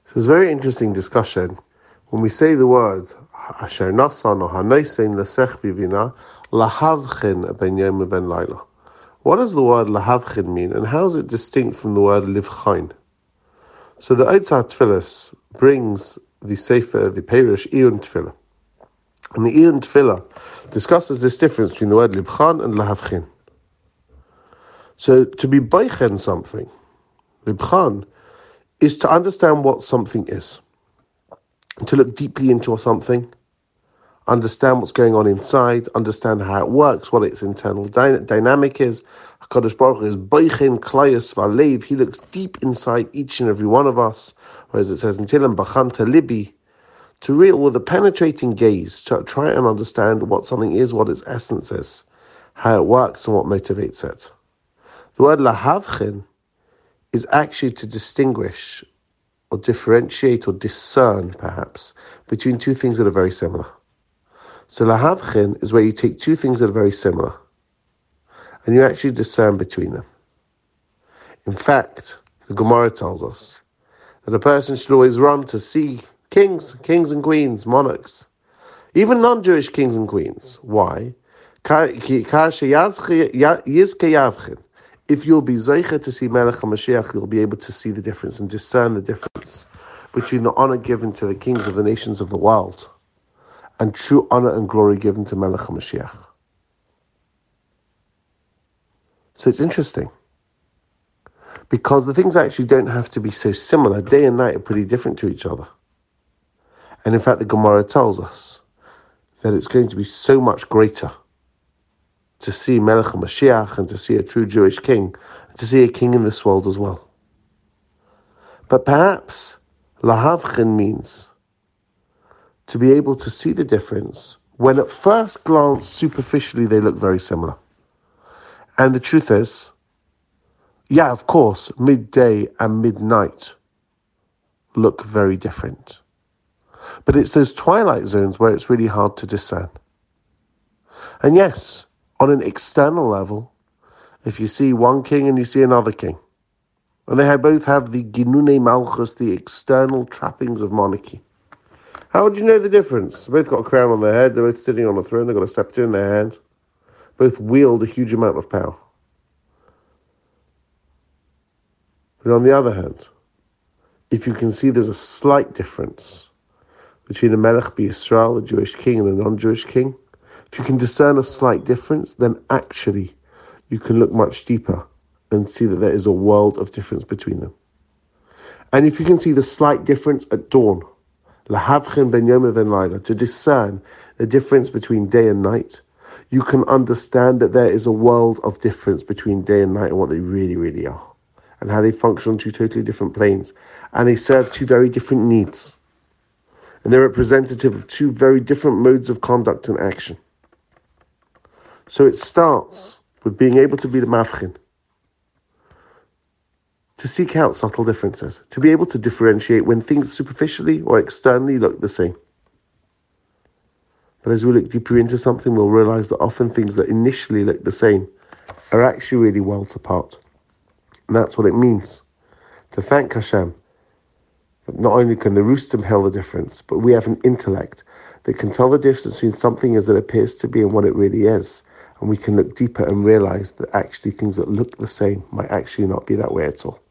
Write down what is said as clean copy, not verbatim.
So it's a very interesting discussion. When we say the word Asher Nasan or Hanoisein Lesech Vivina, Lahavchin ben Yom ben Laila. What does the word Lahavchin mean, and how is it distinct from the word Livchain? So the Eitzah Tfilis brings the Sefer, the Perush Iyun Tfilah. And the Iyun Tfilah discusses this difference between the word Libchan and Lahavchin. So to be beichen something, Libchan, is to understand what something is, to look deeply into something, understand what's going on inside, understand how it works, what its internal dynamic is. HaKadosh Baruch Hu is Beichen Klayas Valev. He looks deep inside each and every one of us, whereas it says in Tehillim, Bachanta Libi, to read with a penetrating gaze, to try and understand what something is, what its essence is, how it works and what motivates it. The word Lahavchin is actually to distinguish or differentiate or discern, perhaps, between two things that are very similar. So Lahavchin is where you take two things that are very similar and you actually discern between them. In fact, the Gemara tells us that a person should always run to see kings and queens, monarchs, even non-Jewish kings and queens. Why? If you'll be Zeicha to see Melech HaMashiach, you'll be able to see the difference and discern the difference between the honor given to the kings of the nations of the world and true honor and glory given to Melech HaMashiach. So it's interesting, because the things actually don't have to be so similar. Day and night are pretty different to each other. And in fact, the Gemara tells us that it's going to be so much greater to see Melech HaMashiach and to see a true Jewish king, and to see a king in this world as well. But perhaps Lahavchin means to be able to see the difference when at first glance, superficially, they look very similar. And the truth is, yeah, of course, midday and midnight look very different. But it's those twilight zones where it's really hard to discern. And yes, on an external level, if you see one king and you see another king, and they both have the Ginune Malchus, the external trappings of monarchy, how would you know the difference? They both got a crown on their head, they're both sitting on a throne, they've got a scepter in their hand, both wield a huge amount of power. But on the other hand, if you can see there's a slight difference between a Melech B'Yisrael, a Jewish king, and a non-Jewish king, if you can discern a slight difference, then actually you can look much deeper and see that there is a world of difference between them. And if you can see the slight difference at dawn, Lahavchin ben Yom ben Laila, to discern the difference between day and night, you can understand that there is a world of difference between day and night and what they really, really are, and how they function on two totally different planes, and they serve two very different needs. And they're representative of two very different modes of conduct and action. So it starts with being able to be the mavchin, to seek out subtle differences, to be able to differentiate when things superficially or externally look the same. But as we look deeper into something, we'll realize that often things that initially look the same are actually really worlds apart. And that's what it means to thank Hashem. Not only can the rooster tell the difference, but we have an intellect that can tell the difference between something as it appears to be and what it really is. And we can look deeper and realize that actually things that look the same might actually not be that way at all.